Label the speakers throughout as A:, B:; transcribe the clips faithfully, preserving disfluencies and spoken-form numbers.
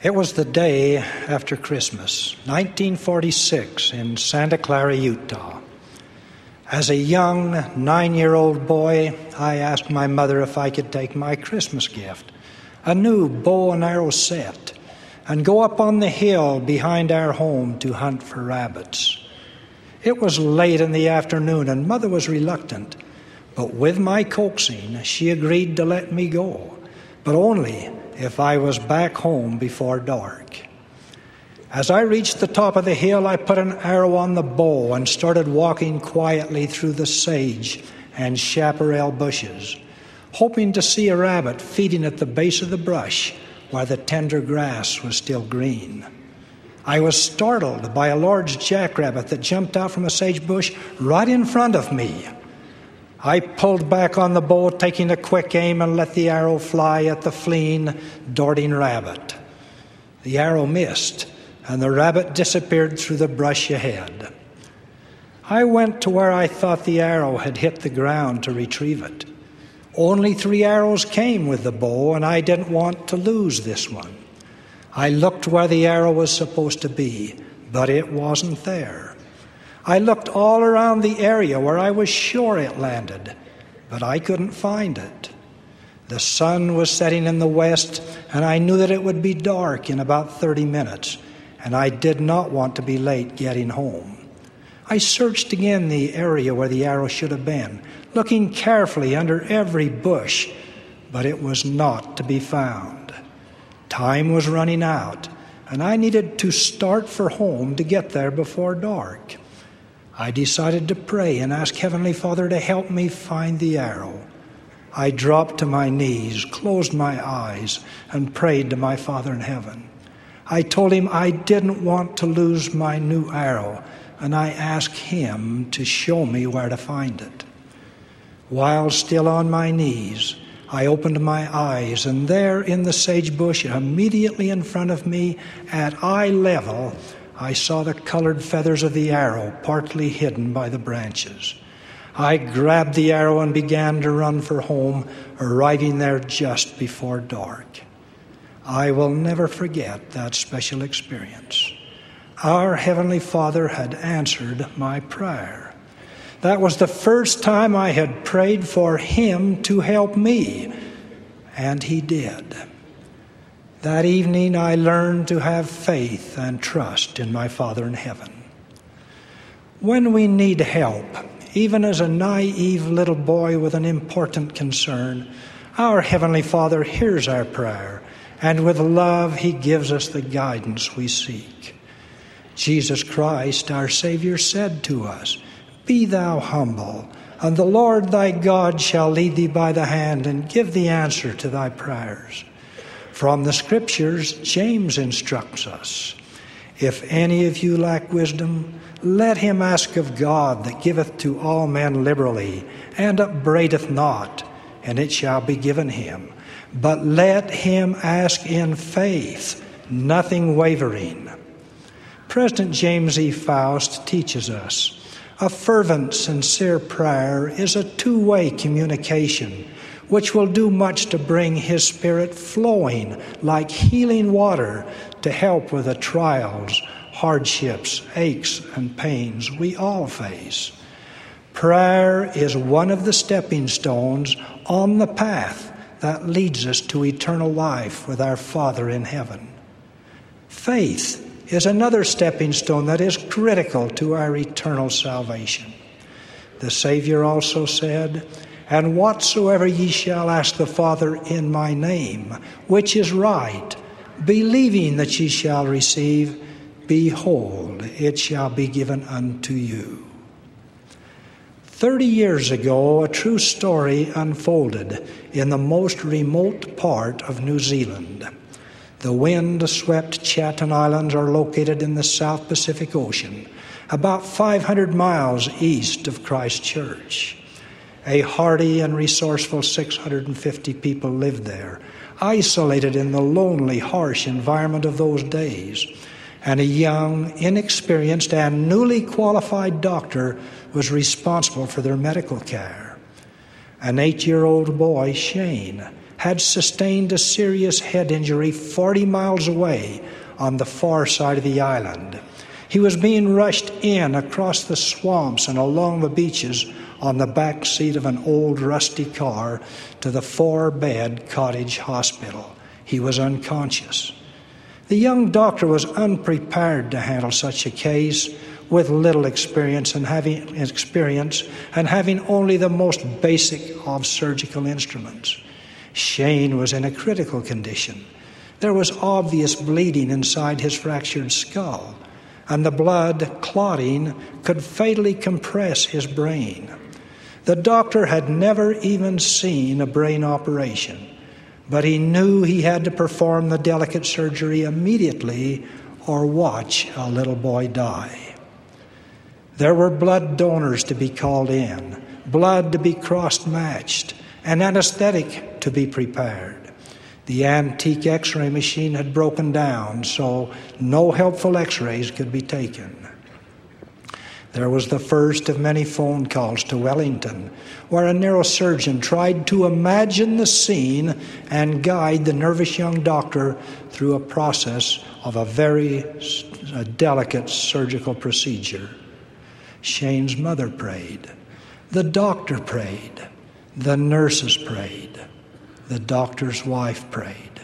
A: It was the day after Christmas, nineteen forty-six, in Santa Clara, Utah. As a young nine-year-old boy, I asked my mother if I could take my Christmas gift, a new bow and arrow set, and go up on the hill behind our home to hunt for rabbits. It was late in the afternoon, and Mother was reluctant, but with my coaxing, she agreed to let me go, but only if I was back home before dark. As I reached the top of the hill, I put an arrow on the bow and started walking quietly through the sage and chaparral bushes, hoping to see a rabbit feeding at the base of the brush where the tender grass was still green. I was startled by a large jackrabbit that jumped out from a sage bush right in front of me. I pulled back on the bow, taking a quick aim, and let the arrow fly at the fleeing, darting rabbit. The arrow missed, and the rabbit disappeared through the brush ahead. I went to where I thought the arrow had hit the ground to retrieve it. Only three arrows came with the bow, and I didn't want to lose this one. I looked where the arrow was supposed to be, but it wasn't there. I looked all around the area where I was sure it landed, but I couldn't find it. The sun was setting in the west, and I knew that it would be dark in about thirty minutes, and I did not want to be late getting home. I searched again the area where the arrow should have been, looking carefully under every bush, but it was not to be found. Time was running out, and I needed to start for home to get there before dark. I decided to pray and ask Heavenly Father to help me find the arrow. I dropped to my knees, closed my eyes, and prayed to my Father in heaven. I told him I didn't want to lose my new arrow, and I asked him to show me where to find it. While still on my knees, I opened my eyes, and there in the sage bush immediately in front of me at eye level, I saw the colored feathers of the arrow partly hidden by the branches. I grabbed the arrow and began to run for home, arriving there just before dark. I will never forget that special experience. Our Heavenly Father had answered my prayer. That was the first time I had prayed for Him to help me, and He did. That evening, I learned to have faith and trust in my Father in heaven. When we need help, even as a naive little boy with an important concern, our Heavenly Father hears our prayer, and with love, He gives us the guidance we seek. Jesus Christ, our Savior, said to us, "Be thou humble, and the Lord thy God shall lead thee by the hand and give thee answer to thy prayers." From the Scriptures, James instructs us, "If any of you lack wisdom, let him ask of God that giveth to all men liberally, and upbraideth not, and it shall be given him. But let him ask in faith, nothing wavering." President James E. Faust teaches us, a fervent, sincere prayer is a two-way communication which will do much to bring His Spirit flowing like healing water to help with the trials, hardships, aches, and pains we all face. Prayer is one of the stepping stones on the path that leads us to eternal life with our Father in heaven. Faith is another stepping stone that is critical to our eternal salvation. The Savior also said, "And whatsoever ye shall ask the Father in my name, which is right, believing that ye shall receive, behold, it shall be given unto you." Thirty years ago, a true story unfolded in the most remote part of New Zealand. The wind-swept Chatham Islands are located in the South Pacific Ocean, about five hundred miles east of Christchurch. A hardy and resourceful six hundred fifty people lived there, isolated in the lonely, harsh environment of those days. And a young, inexperienced, and newly qualified doctor was responsible for their medical care. An eight-year-old boy, Shane, had sustained a serious head injury forty miles away on the far side of the island. He was being rushed in across the swamps and along the beaches on the back seat of an old rusty car to the four-bed cottage hospital. He was unconscious. The young doctor was unprepared to handle such a case, with little experience and having experience and having only the most basic of surgical instruments. Shane was in a critical condition. There was obvious bleeding inside his fractured skull, and the blood clotting could fatally compress his brain. The doctor had never even seen a brain operation, but he knew he had to perform the delicate surgery immediately or watch a little boy die. There were blood donors to be called in, blood to be cross-matched, and anesthetic to be prepared. The antique x-ray machine had broken down, so no helpful x-rays could be taken. There was the first of many phone calls to Wellington, where a neurosurgeon tried to imagine the scene and guide the nervous young doctor through a process of a very a delicate surgical procedure. Shane's mother prayed. The doctor prayed. The nurses prayed. The doctor's wife prayed.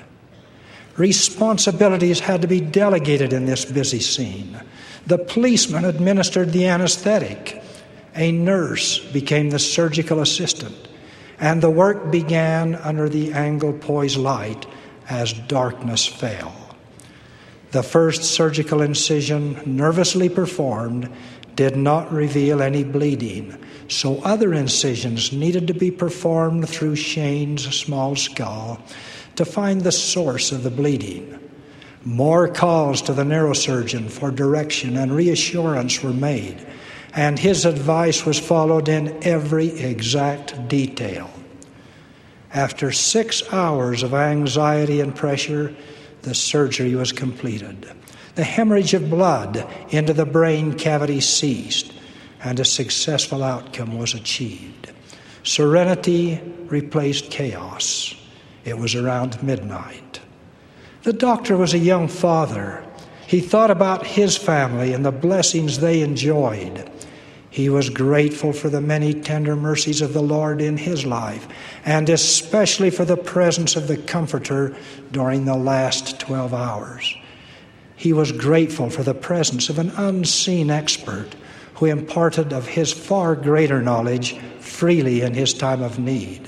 A: Responsibilities had to be delegated in this busy scene. The policeman administered the anesthetic. A nurse became the surgical assistant, and the work began under the angle-poised light as darkness fell. The first surgical incision, nervously performed, did not reveal any bleeding, so other incisions needed to be performed through Shane's small skull to find the source of the bleeding. More calls to the neurosurgeon for direction and reassurance were made, and his advice was followed in every exact detail. After six hours of anxiety and pressure, the surgery was completed. The hemorrhage of blood into the brain cavity ceased, and a successful outcome was achieved. Serenity replaced chaos. It was around midnight. The doctor was a young father. He thought about his family and the blessings they enjoyed. He was grateful for the many tender mercies of the Lord in his life, and especially for the presence of the Comforter during the last twelve hours. He was grateful for the presence of an unseen expert who imparted of his far greater knowledge freely in his time of need.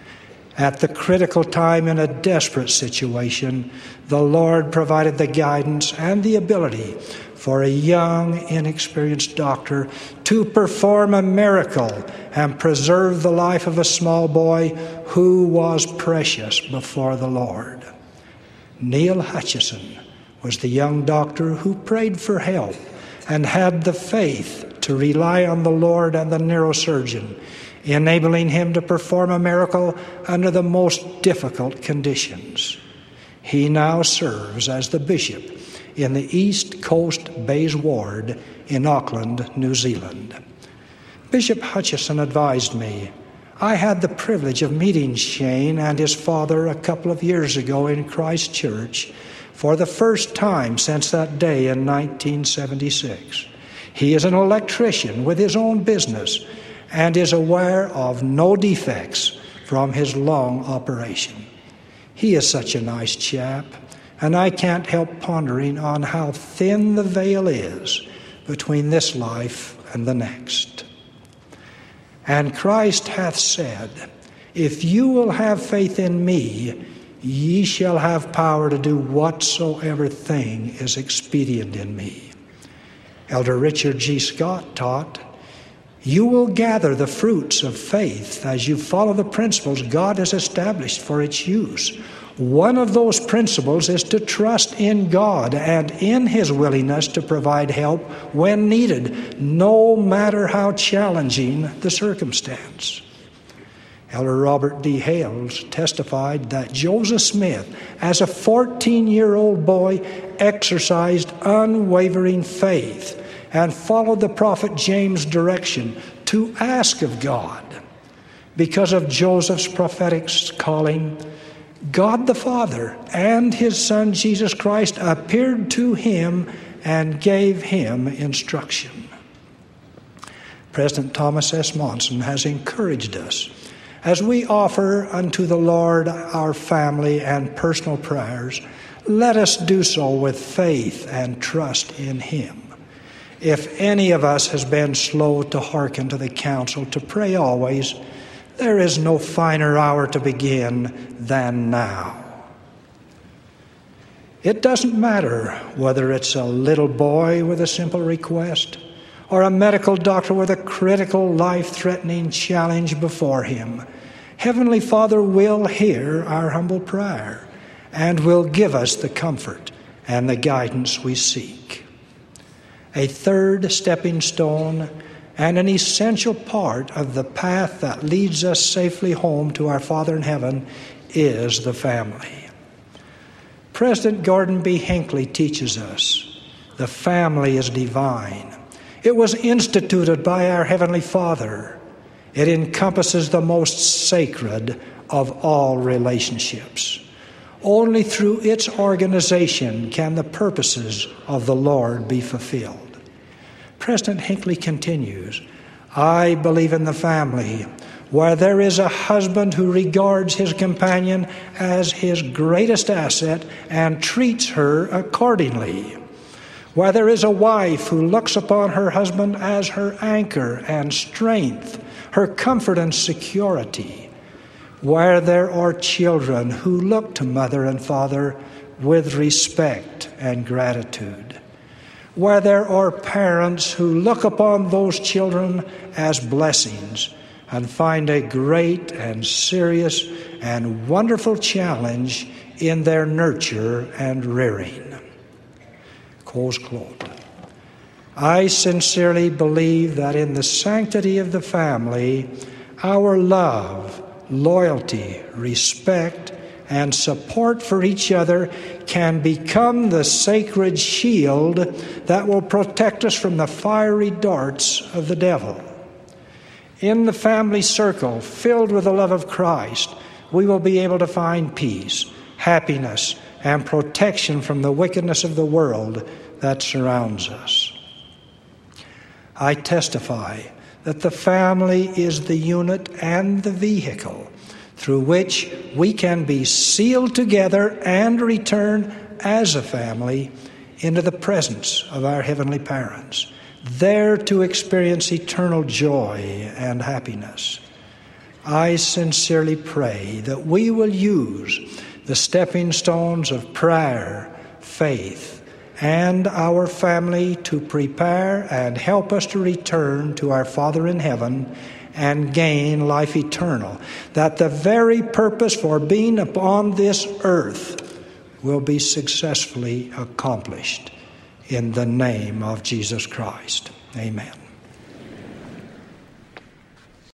A: At the critical time in a desperate situation, the Lord provided the guidance and the ability for a young, inexperienced doctor to perform a miracle and preserve the life of a small boy who was precious before the Lord. Neil Hutchison was the young doctor who prayed for help and had the faith to rely on the Lord and the neurosurgeon, enabling him to perform a miracle under the most difficult conditions. He now serves as the bishop in the East Coast Bays Ward in Auckland, New Zealand. Bishop Hutchison advised me. I had the privilege of meeting Shane and his father a couple of years ago in Christchurch for the first time since that day in nineteen seventy-six. He is an electrician with his own business and is aware of no defects from his long operation. He is such a nice chap, and I can't help pondering on how thin the veil is between this life and the next. And Christ hath said, if you will have faith in me, ye shall have power to do whatsoever thing is expedient in me. Elder Richard G. Scott taught, you will gather the fruits of faith as you follow the principles God has established for its use. One of those principles is to trust in God and in His willingness to provide help when needed, no matter how challenging the circumstance. Elder Robert D. Hales testified that Joseph Smith, as a fourteen-year-old boy, exercised unwavering faith and followed the prophet James' direction to ask of God. Because of Joseph's prophetic calling, God the Father and his Son Jesus Christ appeared to him and gave him instruction. President Thomas S. Monson has encouraged us as we offer unto the Lord our family and personal prayers. Let us do so with faith and trust in him. If any of us has been slow to hearken to the counsel to pray always, there is no finer hour to begin than now. It doesn't matter whether it's a little boy with a simple request or a medical doctor with a critical, life-threatening challenge before him. Heavenly Father will hear our humble prayer and will give us the comfort and the guidance we seek. A third stepping stone and an essential part of the path that leads us safely home to our Father in heaven is the family. President Gordon B. Hinckley teaches us the family is divine. It was instituted by our Heavenly Father. It encompasses the most sacred of all relationships. Only through its organization can the purposes of the Lord be fulfilled. President Hinckley continues, I believe in the family where there is a husband who regards his companion as his greatest asset and treats her accordingly. Where there is a wife who looks upon her husband as her anchor and strength, her comfort and security. Where there are children who look to mother and father with respect and gratitude. Where there are parents who look upon those children as blessings and find a great and serious and wonderful challenge in their nurture and rearing. Close quote. I sincerely believe that in the sanctity of the family, our love, loyalty, respect, and support for each other can become the sacred shield that will protect us from the fiery darts of the devil. In the family circle filled with the love of Christ, we will be able to find peace, happiness, and protection from the wickedness of the world that surrounds us. I testify that the family is the unit and the vehicle through which we can be sealed together and return as a family into the presence of our heavenly parents, there to experience eternal joy and happiness. I sincerely pray that we will use the stepping stones of prayer, faith, and our family to prepare and help us to return to our Father in heaven and gain life eternal, that the very purpose for being upon this earth will be successfully accomplished. In the name of Jesus Christ. Amen.